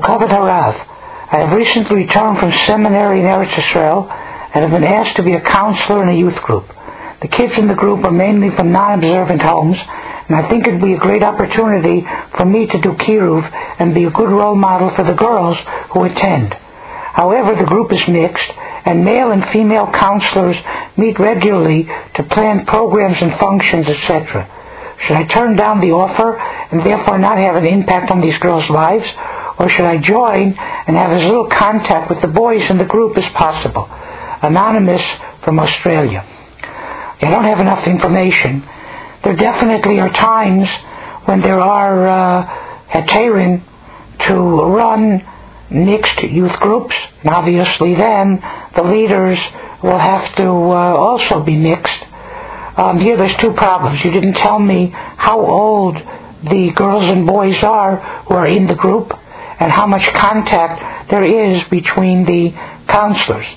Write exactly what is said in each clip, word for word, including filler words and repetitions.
Kavod Harav. I have recently returned from seminary in Eretz Yisrael and have been asked to be a counselor in a youth group. The kids in the group are mainly from non-observant homes, and I think it would be a great opportunity for me to do kiruv and be a good role model for the girls who attend. However, the group is mixed, and male and female counselors meet regularly to plan programs and functions, et cetera. Should I turn down the offer and therefore not have an impact on these girls' lives, or should I join and have as little contact with the boys in the group as possible? Anonymous from Australia. I don't have enough information. There definitely are times when there are uh, heterim to run mixed youth groups, and obviously then the leaders will have to uh, also be mixed. Um, here there's two problems. You didn't tell me how old the girls and boys are who are in the group and how much contact there is between the counselors.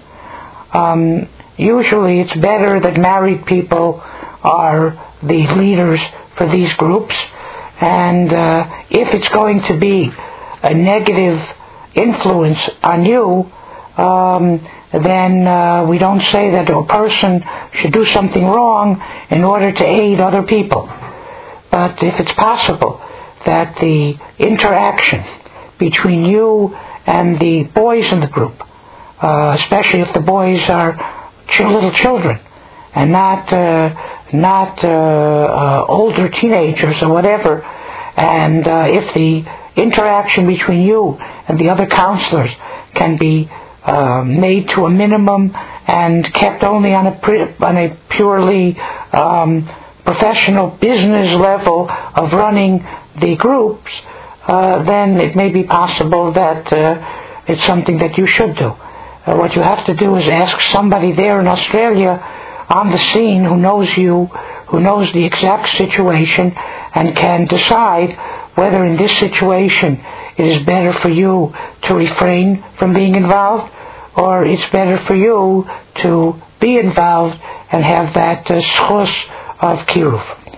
Um, usually it's better that married people are the leaders for these groups, and uh, if it's going to be a negative influence on you, um, then uh, we don't say that a person should do something wrong in order to aid other people. But if it's possible that the interaction between you and the boys in the group, uh, especially if the boys are ch- little children and not uh, not uh, uh, older teenagers or whatever, and uh, if the interaction between you and the other counselors can be uh, made to a minimum and kept only on a pre- on a purely um, professional business level of running the groups, uh, then it may be possible that uh, it's something that you should do. Uh, what you have to do is ask somebody there in Australia on the scene who knows you, who knows the exact situation, and can decide whether in this situation it is better for you to refrain from being involved, or it's better for you to be involved and have that uh, schus of kiruv.